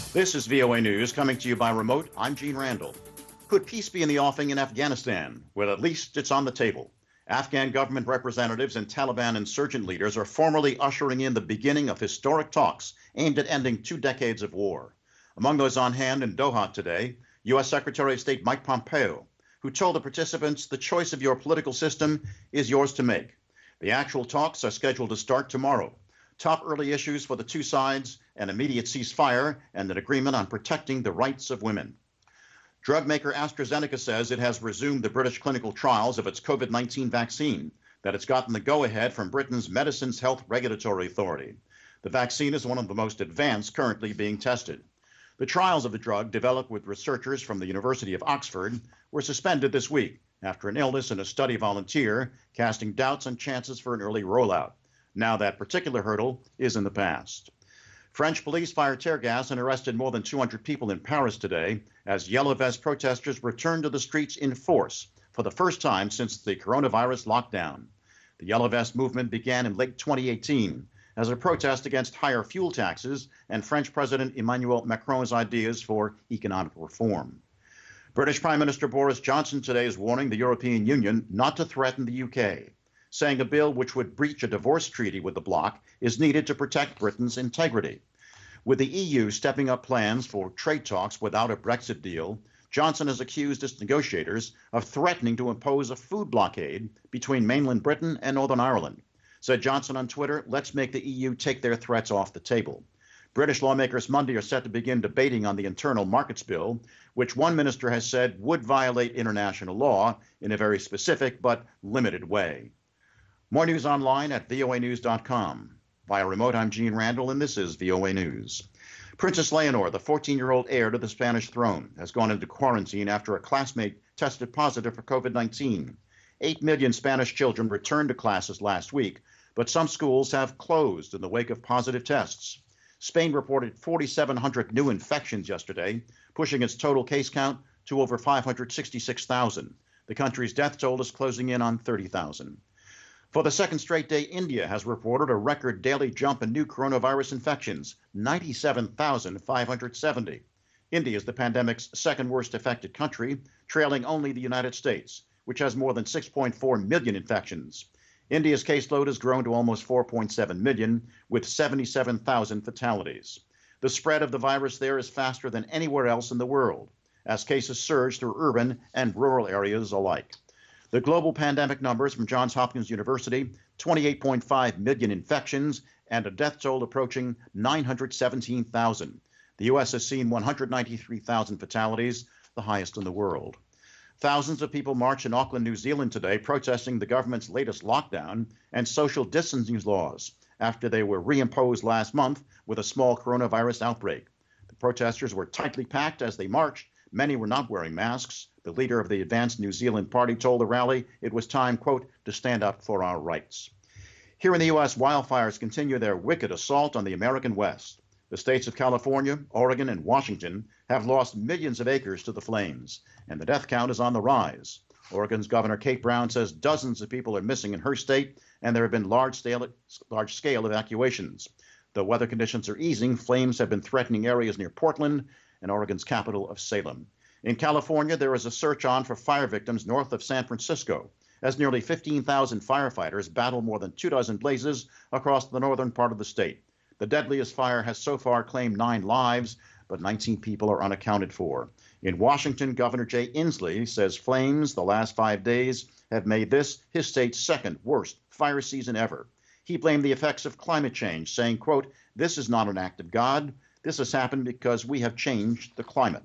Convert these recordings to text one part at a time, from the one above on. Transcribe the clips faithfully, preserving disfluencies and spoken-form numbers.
This is V O A News coming to you by remote. I'm Gene Randall. Could peace be in the offing in Afghanistan? Well, at least it's on the table. Afghan government representatives and Taliban insurgent leaders are formally ushering in the beginning of historic talks aimed at ending two decades of war. Among those on hand in Doha today, U S Secretary of State Mike Pompeo, who told the participants the choice of your political system is yours to make. The actual talks are scheduled to start tomorrow. Top early issues for the two sides: an immediate ceasefire and an agreement on protecting the rights of women. Drug maker AstraZeneca says it has resumed the British clinical trials of its COVID nineteen vaccine, that it's gotten the go-ahead from Britain's Medicines Health Regulatory Authority. The vaccine is one of the most advanced currently being tested. The trials of the drug, developed with researchers from the University of Oxford, were suspended this week after an illness in a study volunteer, casting doubts on chances for an early rollout. Now that particular hurdle is in the past. French police fired tear gas and arrested more than two hundred people in Paris today as Yellow Vest protesters returned to the streets in force for the first time since the coronavirus lockdown. The Yellow Vest movement began in late twenty eighteen as a protest against higher fuel taxes and French President Emmanuel Macron's ideas for economic reform. British Prime Minister Boris Johnson today is warning the European Union not to threaten the U K, saying a bill which would breach a divorce treaty with the bloc is needed to protect Britain's integrity. With the E U stepping up plans for trade talks without a Brexit deal, Johnson has accused its negotiators of threatening to impose a food blockade between mainland Britain and Northern Ireland. Said Johnson on Twitter, "Let's make the E U take their threats off the table." British lawmakers Monday are set to begin debating on the Internal Markets Bill, which one minister has said would violate international law in a very specific but limited way. More news online at V O A news dot com. Via remote, I'm Gene Randall, and this is V O A News. Princess Leonor, the fourteen-year-old heir to the Spanish throne, has gone into quarantine after a classmate tested positive for COVID nineteen. Eight million Spanish children returned to classes last week, but some schools have closed in the wake of positive tests. Spain reported forty-seven hundred new infections yesterday, pushing its total case count to over five hundred sixty-six thousand. The country's death toll is closing in on thirty thousand. For the second straight day, India has reported a record daily jump in new coronavirus infections, ninety-seven thousand five hundred seventy. India is the pandemic's second worst affected country, trailing only the United States, which has more than six point four million infections. India's caseload has grown to almost four point seven million, with seventy-seven thousand fatalities. The spread of the virus there is faster than anywhere else in the world, as cases surge through urban and rural areas alike. The global pandemic numbers from Johns Hopkins University: twenty-eight point five million infections and a death toll approaching nine hundred seventeen thousand. The U S has seen one hundred ninety-three thousand fatalities, the highest in the world. Thousands of people marched in Auckland, New Zealand today, protesting the government's latest lockdown and social distancing laws after they were reimposed last month with a small coronavirus outbreak. The protesters were tightly packed as they marched. Many were not wearing masks. The leader of the Advanced New Zealand Party told the rally it was time, quote, to stand up for our rights. Here in the U S, wildfires continue their wicked assault on the American West. The states of California, Oregon, and Washington have lost millions of acres to the flames, and the death count is on the rise. Oregon's Governor Kate Brown says dozens of people are missing in her state, and there have been large-scale large-scale evacuations. Though weather conditions are easing, flames have been threatening areas near Portland and Oregon's capital of Salem. In California, there is a search on for fire victims north of San Francisco, as nearly fifteen thousand firefighters battle more than two dozen blazes across the northern part of the state. The deadliest fire has so far claimed nine lives, but nineteen people are unaccounted for. In Washington, Governor Jay Inslee says flames the last five days have made this his state's second worst fire season ever. He blamed the effects of climate change, saying, quote, "This is not an act of God. This has happened because we have changed the climate."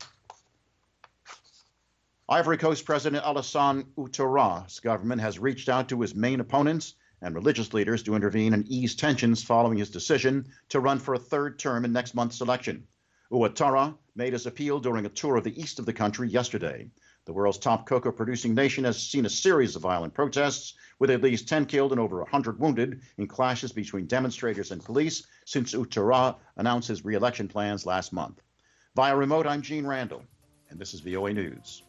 Ivory Coast President Alassane Ouattara's government has reached out to his main opponents and religious leaders to intervene and ease tensions following his decision to run for a third term in next month's election. Ouattara made his appeal during a tour of the east of the country yesterday. The world's top cocoa-producing nation has seen a series of violent protests, with at least ten killed and over one hundred wounded in clashes between demonstrators and police since Ouattara announced his re-election plans last month. Via remote, I'm Gene Randall, and this is V O A News.